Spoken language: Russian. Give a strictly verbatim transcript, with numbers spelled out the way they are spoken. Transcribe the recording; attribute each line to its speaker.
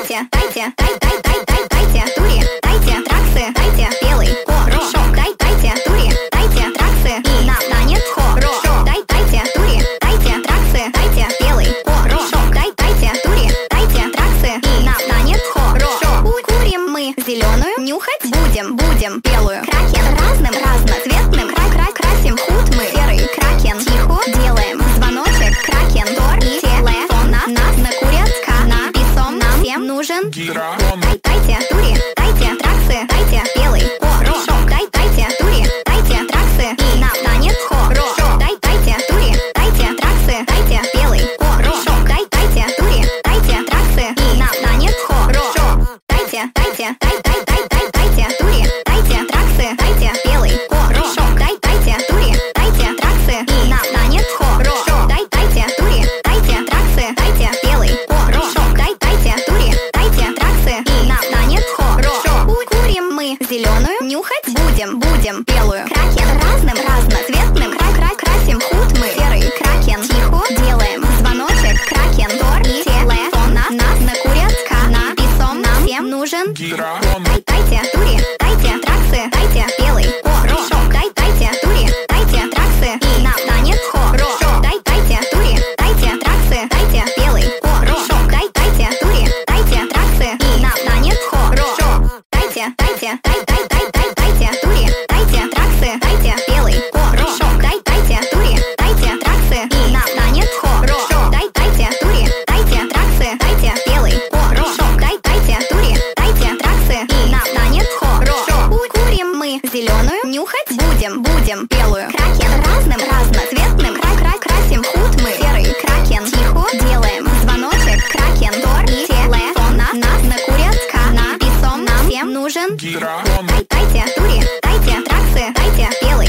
Speaker 1: дайте, дайте, дай, дай, дай, дай, дайте, тури, дайте, траксы, дайте, белый порошок, дай, дайте, тури, дайте, траксы, и настанет хорошо, дай, дайте, тури, дайте, траксы, дайте, белый порошок, дай, дайте, тури, дайте, траксы, и настанет хорошо. Курим мы зеленую, нюхать будем, будем белую. Кракен разным, разноцветным, край, край, красим худ мы серый кракен. Тихо делаем звоночек, кракен, тор и телефон. Нас, нас накурят каннабисом, нам всем нужен дракон. Дай, дайте, тури, дайте, траксы, дайте, белый порошок, дай, дайте, тури, дайте, траксы, и настанет хорошо. Дай, дайте, тури, дайте, траксы, дайте, белый порошок, дай, дайте, тури, дайте, траксы, и настанет хорошо. Дайте, дайте, дай, дай, дай, дай, дайте, тури, дайте, траксы, дайте, белый порошок, дай, дайте, тури, дайте, траксы, и настанет хорошо. Дай, дайте, тури, дайте, траксы, дайте, белый порошок, дай, дайте, тури, дайте, траксы, и настанет хорошо. Курим мы зеленую, нюхать будем, будем белую. Кракен разным, разноцветным, край, край, красим худ мы серый кракен. Тихо делаем звоночек, кракен, тор и телефон. Нас, нас накурят каннабисом, нам всем нужен дракон. Дай, дайте, тури, дайте, траксы, дайте, белый порошок, дай, дайте, тури, дайте, траксы, и настанет хорошо. Дай, дайте, тури, дайте, траксы, дайте, белый порошок, дай, дайте, тури, дайте, траксы, и настанет хорошо. Дайте, дайте, дай, дай, дай, дай, дайте, тури, дайте, траксы, дайте, белый порошок, дай, дайте, тури, дайте, траксы, и настанет хорошо. Дай, дайте, тури, дайте, траксы, дайте, белый порошок, дай, дайте, тури, дайте, траксы, и настанет хорошо. Курим мы зеленую, нюхать будем, будем белую. Кракен разным, разноцветным, край, край, красим худ мы серый кракен. Тихо делаем звоночек, кракен, тор и телефон. Нас, нас накурят каннабисом, нам всем нужен дракон. Дай, дайте, тури, дайте, траксы, дайте, белый